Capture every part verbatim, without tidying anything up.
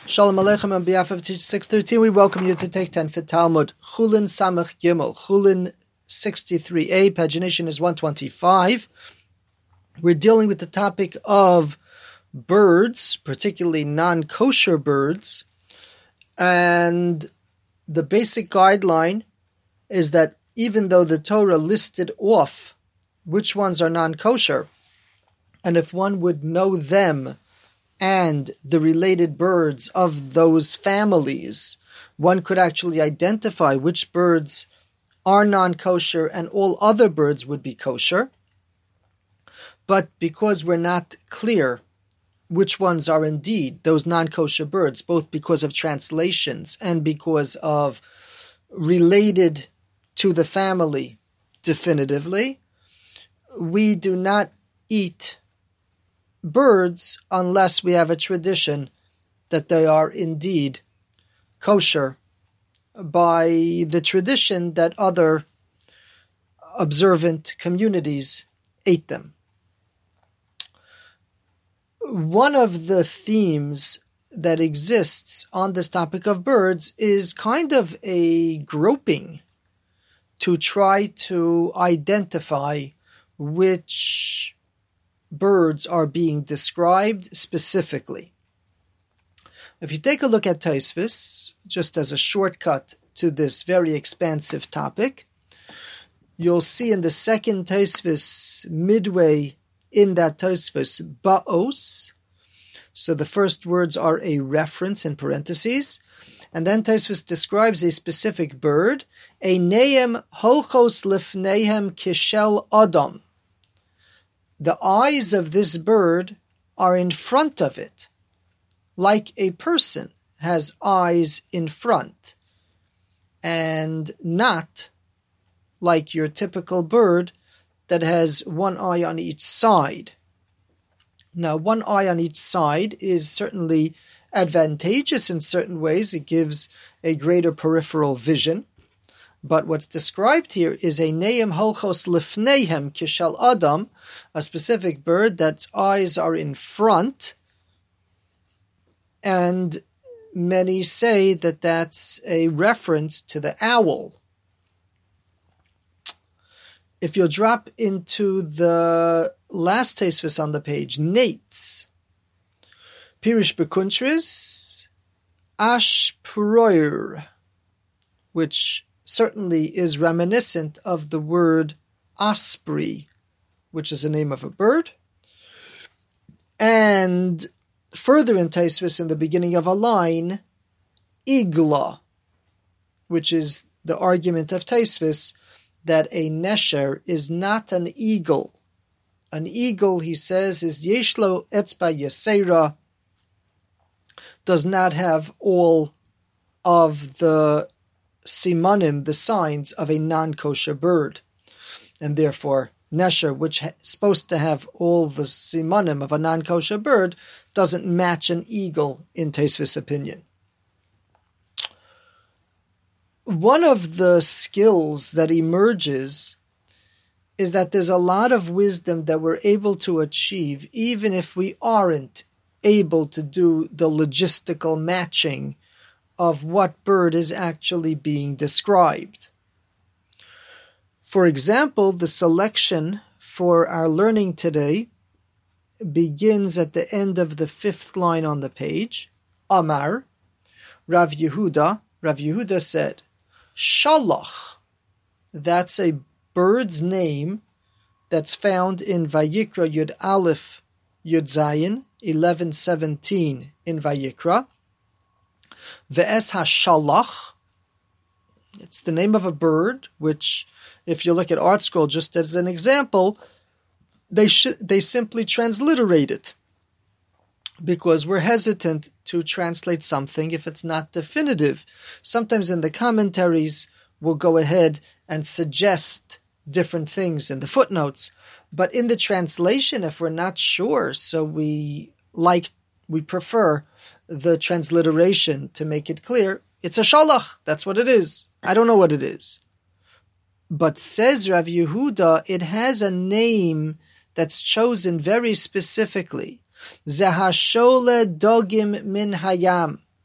Shalom Aleichem. On behalf of Teach six thirteen, we welcome you to take ten for Talmud. Chulin Samach Gimel. Chulin sixty-three a. Pagination is one twenty-five. We're dealing with the topic of birds, particularly non-kosher birds. And the basic guideline is that even though the Torah listed off which ones are non-kosher, and if one would know them and the related birds of those families, one could actually identify which birds are non-kosher and all other birds would be kosher. But because we're not clear which ones are indeed those non-kosher birds, both because of translations and because of related to the family definitively, we do not eat birds unless we have a tradition that they are indeed kosher by the tradition that other observant communities ate them. One of the themes that exists on this topic of birds is kind of a groping to try to identify which birds are being described specifically. If you take a look at Tosfos, just as a shortcut to this very expansive topic, you'll see in the second Tosfos, midway in that Tosfos, Ba'os. So the first words are a reference in parentheses. And then Tosfos describes a specific bird, a neim holchos lifnehem kishel adam. The eyes of this bird are in front of it, like a person has eyes in front, and not like your typical bird that has one eye on each side. Now, one eye on each side is certainly advantageous in certain ways. It gives a greater peripheral vision. But what's described here is a neim holchos lifnehem kishal adam, a specific bird that's eyes are in front. And many say that that's a reference to the owl. If you'll drop into the last Tosfos on the page, Nates, Pirish Bekuntris, Ash Puroir, which certainly is reminiscent of the word osprey, which is the name of a bird. And further in Tosfos, in the beginning of a line, igla, which is the argument of Tosfos that a nesher is not an eagle. An eagle, he says, is yeshlo etzba yesera, does not have all of the simanim, the signs of a non-kosher bird. And therefore, nesher, which is supposed to have all the simanim of a non-kosher bird, doesn't match an eagle in Tosfos' opinion. One of the skills that emerges is that there's a lot of wisdom that we're able to achieve even if we aren't able to do the logistical matching of what bird is actually being described. For example, the selection for our learning today begins at the end of the fifth line on the page. Amar, Rav Yehuda, Rav Yehuda said, Shalach, that's a bird's name that's found in Vayikra Yud Aleph Yud Zayin, eleven seventeen in Vayikra. Ve'es HaShalach, it's the name of a bird, which, if you look at Art Scroll just as an example, they sh- they simply transliterate it, because we're hesitant to translate something if it's not definitive. Sometimes in the commentaries, we'll go ahead and suggest different things in the footnotes. But in the translation, if we're not sure, so we like, we prefer the transliteration to make it clear, it's a shalach, that's what it is. I don't know what it is. But says Rav Yehuda, it has a name that's chosen very specifically. Zehashole dogim min hayam.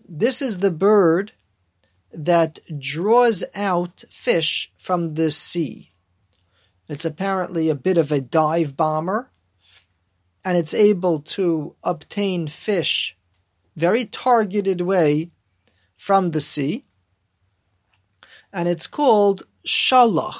This is the bird that draws out fish from the sea. It's apparently a bit of a dive bomber, and it's able to obtain fish very targeted way from the sea, and it's called shalach.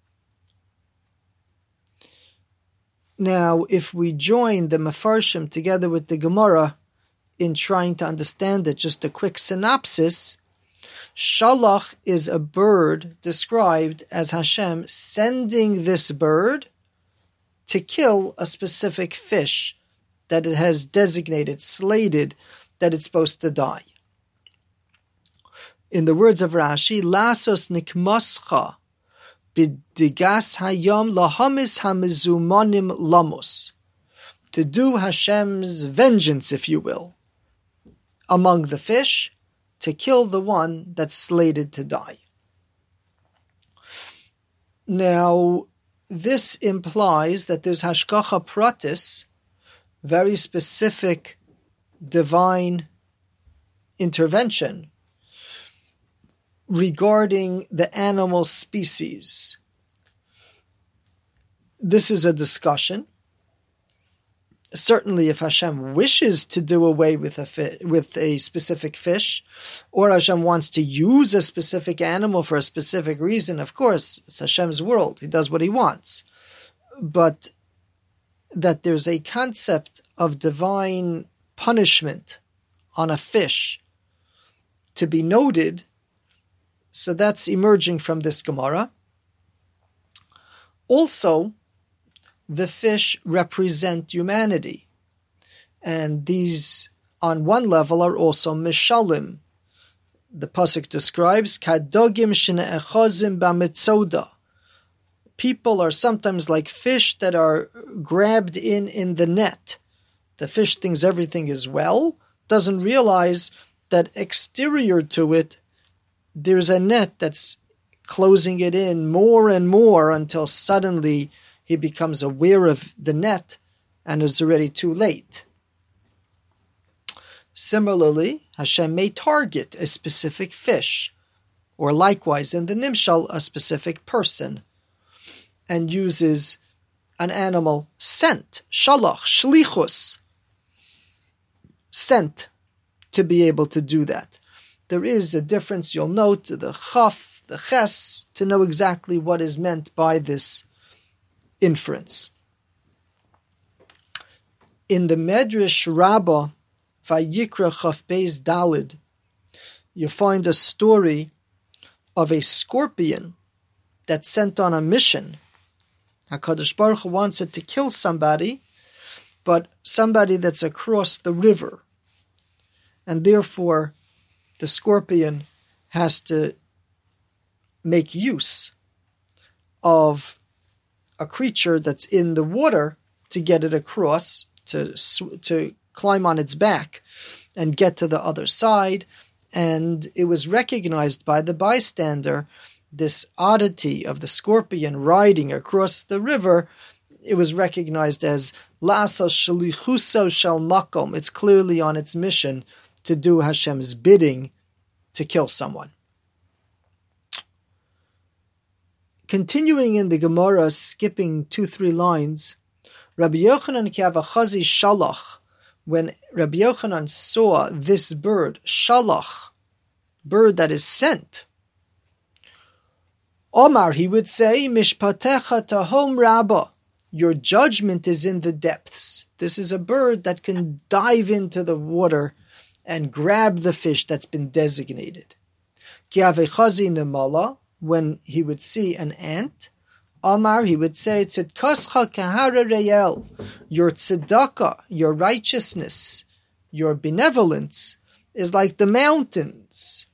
Now, if we join the Mefarshim together with the Gemara in trying to understand it, just a quick synopsis, shalach is a bird described as Hashem sending this bird to kill a specific fish that it has designated, slated, that it's supposed to die. In the words of Rashi, Lasos nikmascha b'digas hayom lahamis hamizumonim lamos. To do Hashem's vengeance, if you will, among the fish, to kill the one that's slated to die. Now, this implies that there's hashgacha pratis, very specific divine intervention regarding the animal species. This is a discussion. Certainly, if Hashem wishes to do away with a fi- with a specific fish, or Hashem wants to use a specific animal for a specific reason, of course, it's Hashem's world. He does what he wants. But that there's a concept of divine punishment on a fish to be noted, so that's emerging from this Gemara. Also, the fish represent humanity. And these, on one level, are also mishalim. The pasuk describes, Kadogim shene'echozim b'mitzoda. People are sometimes like fish that are grabbed in in the net. The fish thinks everything is well, doesn't realize that exterior to it, there's a net that's closing it in more and more until suddenly he becomes aware of the net and is already too late. Similarly, Hashem may target a specific fish, or likewise in the Nimshal, a specific person, and uses an animal sent, shalach, shlichus, sent to be able to do that. There is a difference, you'll note, the chaf, the ches, to know exactly what is meant by this inference. In the Medrash Rabbah, Vayikra Chaf Beis Dalid, you find a story of a scorpion that's sent on a mission. HaKadosh Baruch Hu wants it to kill somebody, but somebody that's across the river. And therefore, the scorpion has to make use of a creature that's in the water to get it across, to to climb on its back and get to the other side. And it was recognized by the bystander, this oddity of the scorpion riding across the river. It was recognized as La'asos shalichuso shel makom. It's clearly on its mission to do Hashem's bidding to kill someone. Continuing in the Gemara, skipping two, three lines, Rabbi Yochanan kiavachazi shalach, when Rabbi Yochanan saw this bird, shalach, bird that is sent, Omar, he would say, Mishpatecha tahom rabba, your judgment is in the depths. This is a bird that can dive into the water and grab the fish that's been designated. Kiavachazi nemala, when he would see an ant, Omar, he would say, Tzidkascha kahara reyel, your tzedakah, your righteousness, your benevolence is like the mountains.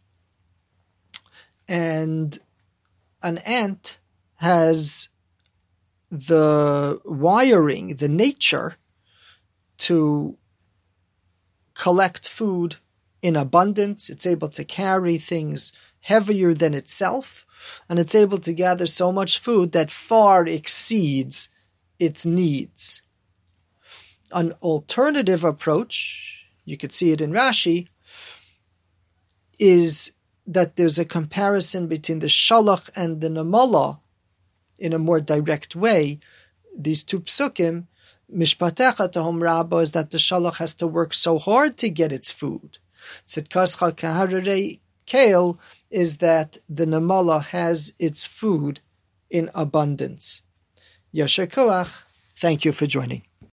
And an ant has the wiring, the nature to collect food in abundance. It's able to carry things heavier than itself, and it's able to gather so much food that far exceeds its needs. An alternative approach, you could see it in Rashi, is that there's a comparison between the Shalach and the Namala in a more direct way. These two psukim, Mishpatecha Tahom Rabba, is that the Shalach has to work so hard to get its food. Sitkascha Kaharei Kale is that the Namala has its food in abundance. Yasher Koach, thank you for joining.